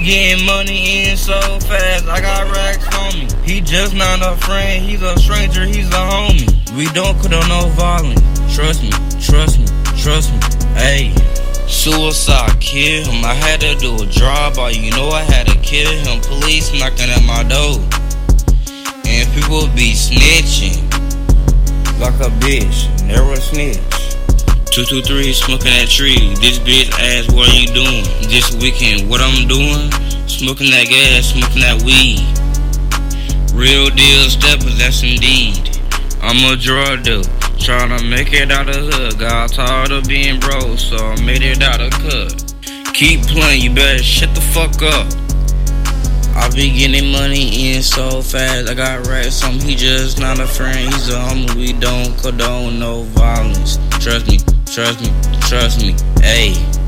getting money in so fast, I got racks on me. He just not a friend, he's a stranger, he's a homie. We don't condone no violence. Trust me, trust me, trust me, ayy. Suicide, kill him. I had to do a drive-by, you know I had to kill him. Police knocking at my door, and people be snitching like a bitch, never snitch. 223 smoking that tree. This bitch asked, what are you doing? This weekend, what I'm doing? Smoking that gas, smoking that weed. Real deal steppers, that's indeed. I'm a drug dealer, tryna make it out of the hood. Got tired of being broke, so I made it out of cut. Keep playing, you better shut the fuck up. I be getting money in so fast, I got racks on me. He just not a friend, he's a homie. We don't condone no violence. Trust me, trust me, trust me, ayy.